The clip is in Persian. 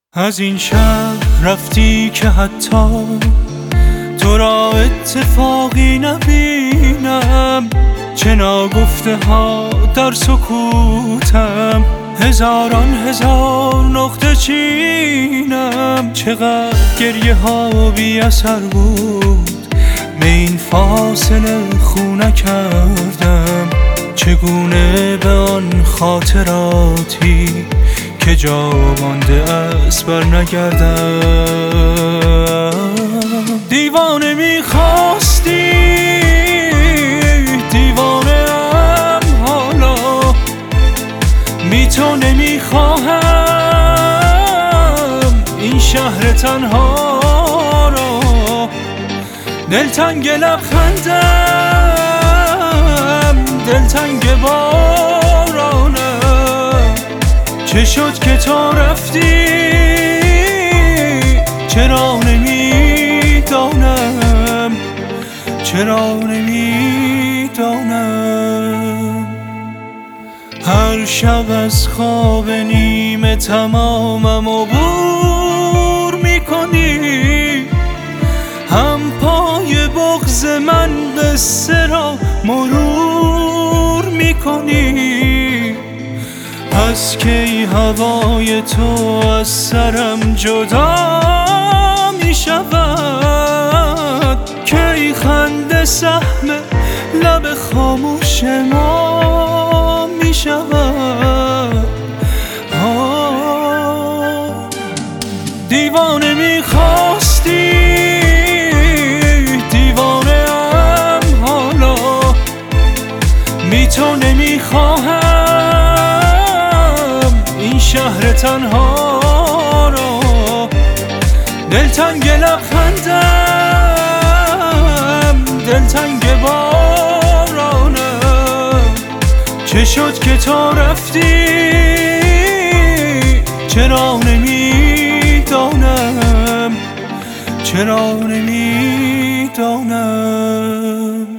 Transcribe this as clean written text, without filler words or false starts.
از این شهر رفتی که حتی تو را اتفاقی نبینم، چه ناگفته ها در سکوتم، هزاران هزار نقطه چینم. چقدر گریه ها بی اثر بود، به این فاصله خو نکردم. چگونه به آن خاطراتی که جا مانده است بر نگردم. دیوانه میخواستی، دیوانه ام حالا، بی تو نمیخواهم این شهر تنها را. دلتنگ لبخندم، دلتنگ بارانم، چه شد که تو رفتی؟ چرا نمیدانم، چرا نمیدانم. هر شب از خواب نیمه تمامم عبور میکنی، هم پای بغض من قصه را مرور میکنی. پس کی هوای تو از سرم جدا می شود؟ کی خنده سهم لب خاموش ما می شود؟ دیوانه می خواستی، دیوانه ام حالا، بی تو نمی خواهم این شهر تنها را. دلتنگ لبخندم، دلتنگ بارانم، چه شد که تو رفتی؟ چرا نمیدانم، چرا نمیدانم.